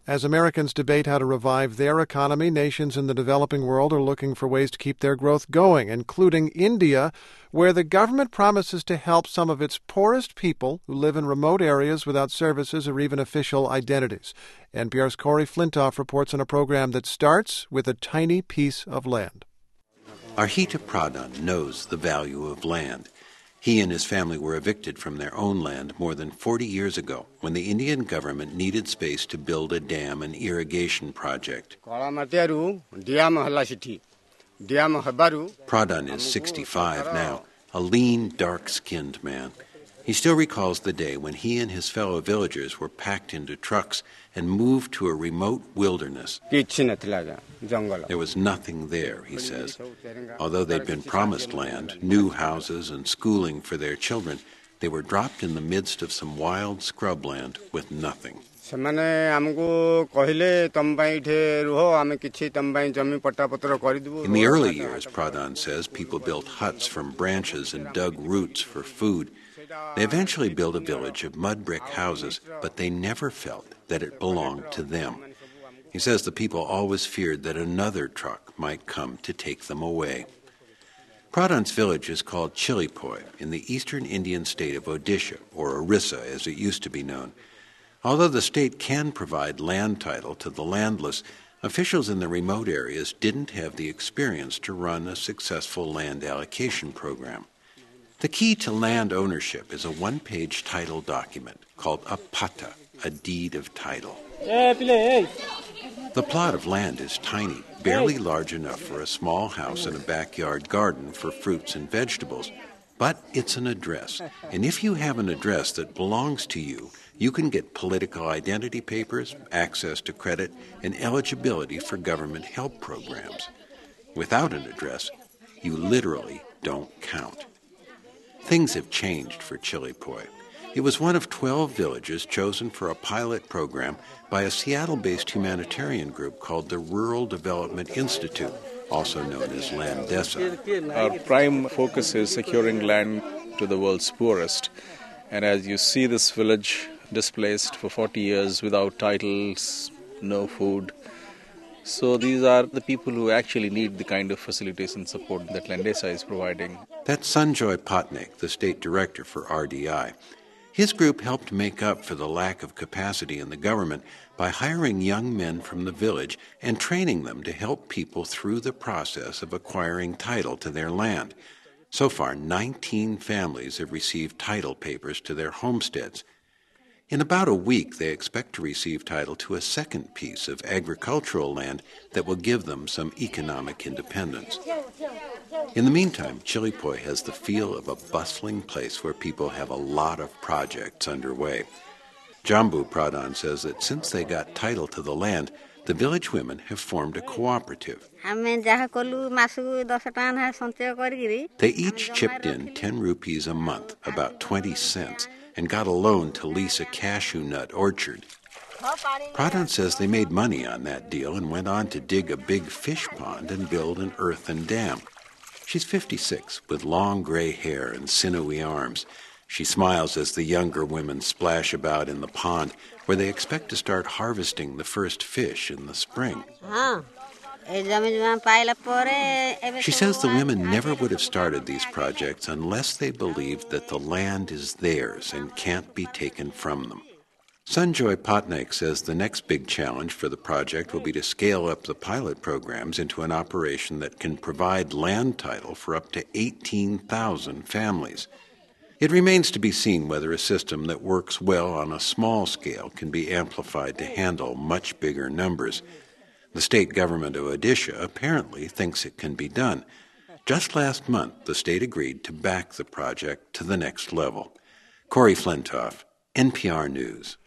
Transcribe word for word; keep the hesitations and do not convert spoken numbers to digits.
As Americans debate how to revive their economy, nations in the developing world are looking for ways to keep their growth going, including India, where the government promises to help some of its poorest people who live in remote areas without services or even official identities. N P R's Corey Flintoff reports on a program that starts with a tiny piece of land. Arhita Pradhan knows the value of land. He and his family were evicted from their own land more than forty years ago when the Indian government needed space to build a dam and irrigation project. Pradhan is sixty-five now, a lean, dark-skinned man. He still recalls the day when he and his fellow villagers were packed into trucks and moved to a remote wilderness. There was nothing there, he says. Although they'd been promised land, new houses, and schooling for their children, they were dropped in the midst of some wild scrubland with nothing. In the early years, Pradhan says, people built huts from branches and dug roots for food. They eventually built a village of mud brick houses, but they never felt that it belonged to them. He says the people always feared that another truck might come to take them away. Pradhan's village is called Chilipoi in the eastern Indian state of Odisha, or Orissa as it used to be known. Although the state can provide land title to the landless, officials in the remote areas didn't have the experience to run a successful land allocation program. The key to land ownership is a one-page title document called a pata, a deed of title. The plot of land is tiny, barely large enough for a small house and a backyard garden for fruits and vegetables. But it's an address, and if you have an address that belongs to you, you can get political identity papers, access to credit, and eligibility for government help programs. Without an address, you literally don't count. Things have changed for Chilipoi. It was one of twelve villages chosen for a pilot program by a Seattle-based humanitarian group called the Rural Development Institute, also known as Landesa. Our prime focus is securing land to the world's poorest. And as you see this village displaced for forty years without titles, no food. So these are the people who actually need the kind of facilities and support that Landesa is providing. That's Sanjoy Patnaik, the state director for R D I. His group helped make up for the lack of capacity in the government by hiring young men from the village and training them to help people through the process of acquiring title to their land. So far, nineteen families have received title papers to their homesteads. In about a week, they expect to receive title to a second piece of agricultural land that will give them some economic independence. In the meantime, Chilipoi has the feel of a bustling place where people have a lot of projects underway. Jambu Pradhan says that since they got title to the land, the village women have formed a cooperative. They each chipped in ten rupees a month, about twenty cents, and got a loan to lease a cashew nut orchard. Pradhan says they made money on that deal and went on to dig a big fish pond and build an earthen dam. She's fifty-six, with long gray hair and sinewy arms. She smiles as the younger women splash about in the pond, where they expect to start harvesting the first fish in the spring. She says the women never would have started these projects unless they believed that the land is theirs and can't be taken from them. Sanjoy Patnaik says the next big challenge for the project will be to scale up the pilot programs into an operation that can provide land title for up to eighteen thousand families. It remains to be seen whether a system that works well on a small scale can be amplified to handle much bigger numbers. The state government of Odisha apparently thinks it can be done. Just last month, the state agreed to back the project to the next level. Corey Flintoff, N P R News.